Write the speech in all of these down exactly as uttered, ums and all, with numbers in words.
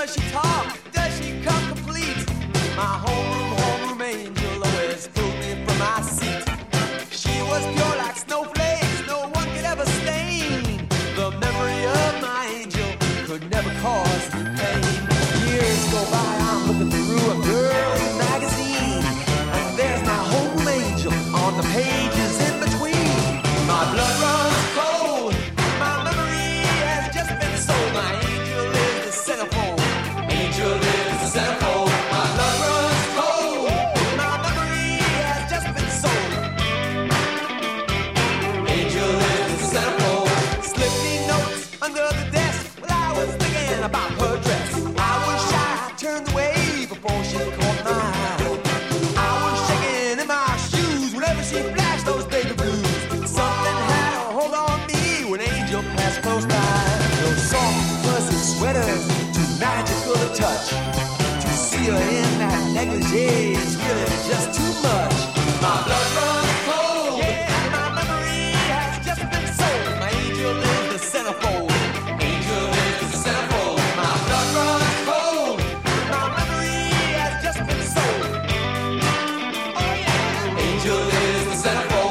does she talk? Does she come complete? My homeroom, homeroom angel always pulled me from my seat. She was pure like snowflakes, no one could ever stain. The memory of my angel could never cause me pain. Years go by, I'm looking through a girly magazine, and there's my homeroom angel on the pages in between. My blood runs cold, my memory has just been sold. My angel is the centerfold, angel is the centerfold. My blood runs cold, my memory has just been sold. Angel is the centerfold. Slipped me notes under the desk while I was thinking about her dress. I was shy, turned away before she caught my eye. I was shaking in my shoes whenever she flashed those baby blues. Something had a hold on me when Angel passed close by. Those soft, fuzzy sweaters, too magical to touch. To see her in that negligee is really just too much. My blood runs cold, yeah, my memory has just been sold. My angel is the centerfold, angel is the centerfold. My blood runs cold, my memory has just been sold. Oh yeah, angel is the centerfold.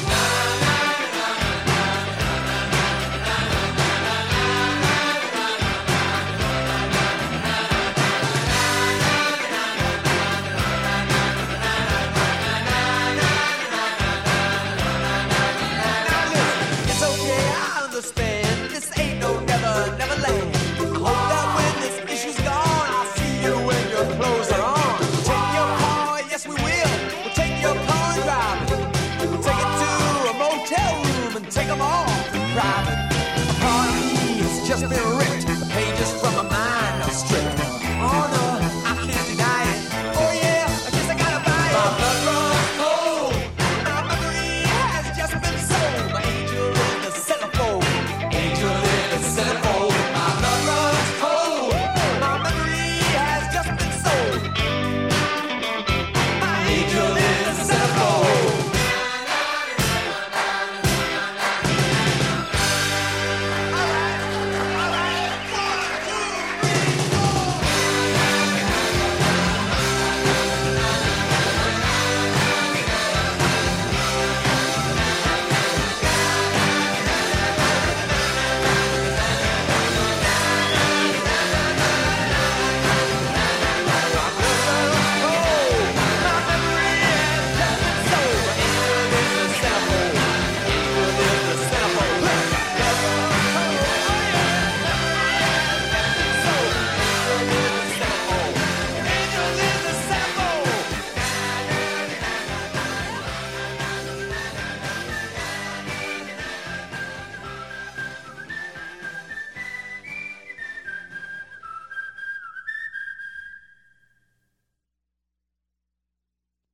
It's okay, I understand. This ain't no never, never land. I hope that when this issue's gone, I'll see you when your clothes are on. Take your car, yes we will. We'll take your car and drive it. We'll take it to a motel room and take them all private. A part of me has just been